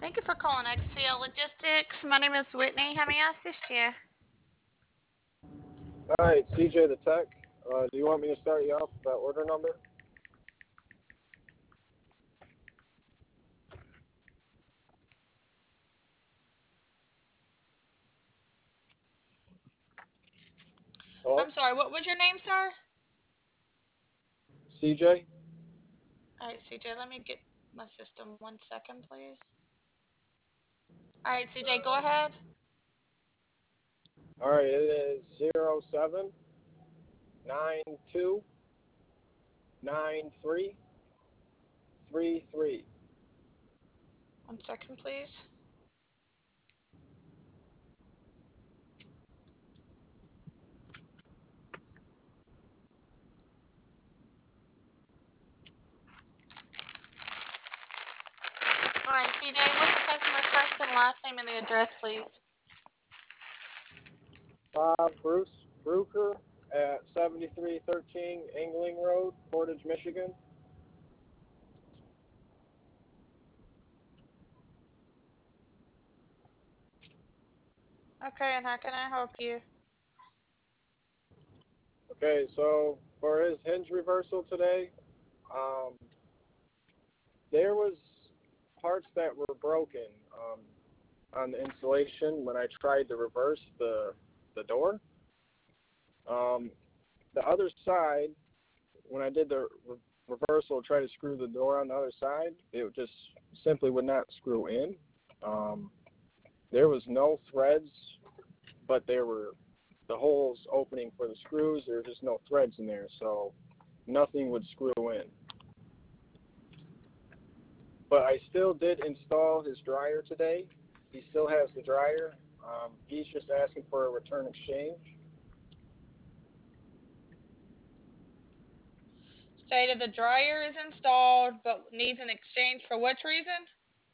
Thank you for calling XCL Logistics. My name is Whitney. How may I assist you? All right, CJ the Tech. Do you want me to start you off with that order number? Hello? I'm sorry, what was your name, sir? CJ? All right, CJ, let me get my system 1 second, please. All right, CJ, go ahead. All right, it is 07929333. 1 second, please. All right, CJ, what's the customer's first and last name and the address, please? Bruce Bruker at 7313 Engling Road, Portage, Michigan. Okay, and how can I help you? Okay, so for his hinge reversal today, um, there was parts that were broken on the insulation when I tried to reverse the door. Um, the other side, when I did the reversal, try to screw the door on the other side, it just simply would not screw in. Um, there was no threads, but there were the holes opening for the screws. There were just no threads in there, so nothing would screw in. But I still did install his dryer today. He still has the dryer. He's just asking for a return exchange. Stated the dryer is installed, but needs an exchange for which reason?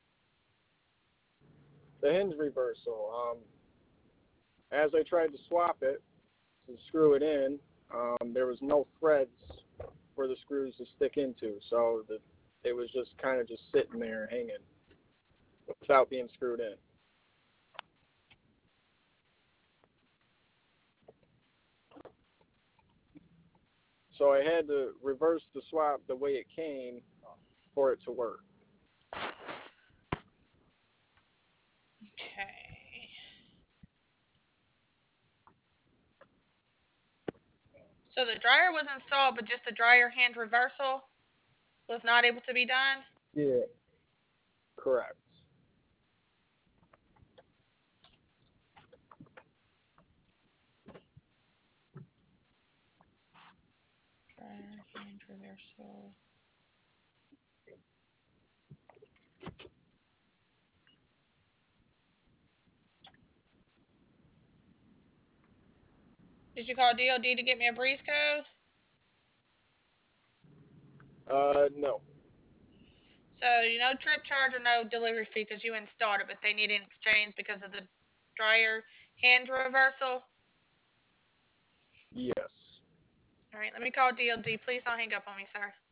The hinge reversal. As I tried to swap it to screw it in, there was no threads for the screws to stick into, so it was just kind of just sitting there hanging without being screwed in. So I had to reverse the swap the way it came for it to work. Okay. So the dryer was installed, but just the dryer hand reversal was not able to be done? Yeah, correct. Dryer hand reversal. Did you call DOD to get me a breeze code? No. So, no trip charge or no delivery fee because you installed it, but they need an exchange because of the dryer hand reversal. Yes. All right, let me call DOD. Please don't hang up on me, sir.